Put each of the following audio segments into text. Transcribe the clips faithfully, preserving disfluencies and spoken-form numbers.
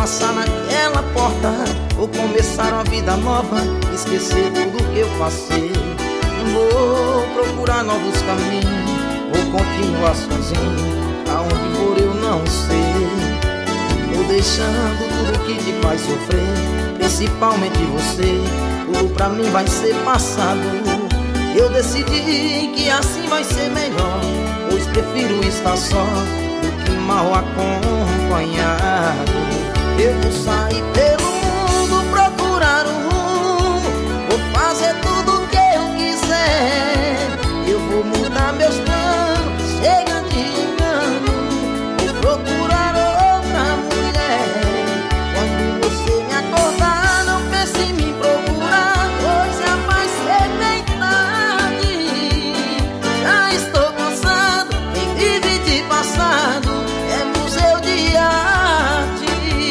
passar naquela porta, vou começar uma vida nova, esquecer tudo que eu passei. Vou procurar novos caminhos, vou continuar sozinho, aonde for eu não sei. Vou deixando tudo que te faz sofrer, principalmente você. Tudo pra mim vai ser passado. Eu decidi que assim vai ser melhor, pois prefiro estar só do que mal acompanhado. Eu vou sair pelo mundo, procurar um rumo, vou fazer tudo o que eu quiser. Eu vou mudar meus planos, chega de engano, vou procurar outra mulher. Quando você me acordar, não pense em me procurar, pois já vai ser bem tarde. Já estou cansado, quem vive de passado é museu de arte.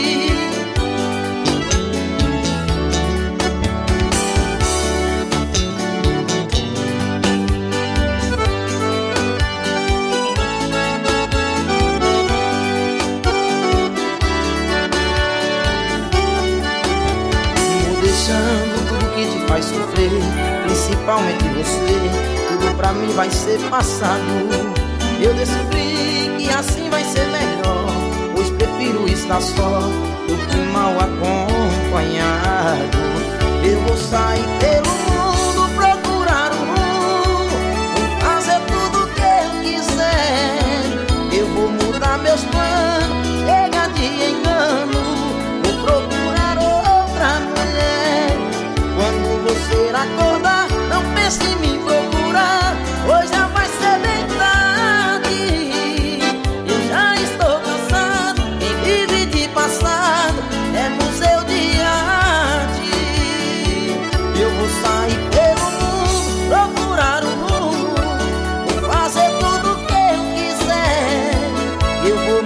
Deixando tudo que te faz sofrer, principalmente você. Tudo pra mim vai ser passado. Eu descobri que assim vai ser melhor, pois prefiro estar só do que mal acompanhado. Eu vou sair pelo mundo, procurar um rumo, vou fazer tudo o que eu quiser. Eu vou mudar meus planos, chega de engano, vou procurar outra mulher. Quando você acordar, não pense em me procurar, pois já vai ser bem tarde. Eu já estou cansado, quem vive de passado é museu de arte. Eu vou sair pelo mundo, procurar um rumo, vou fazer tudo o que eu quiser. Eu vou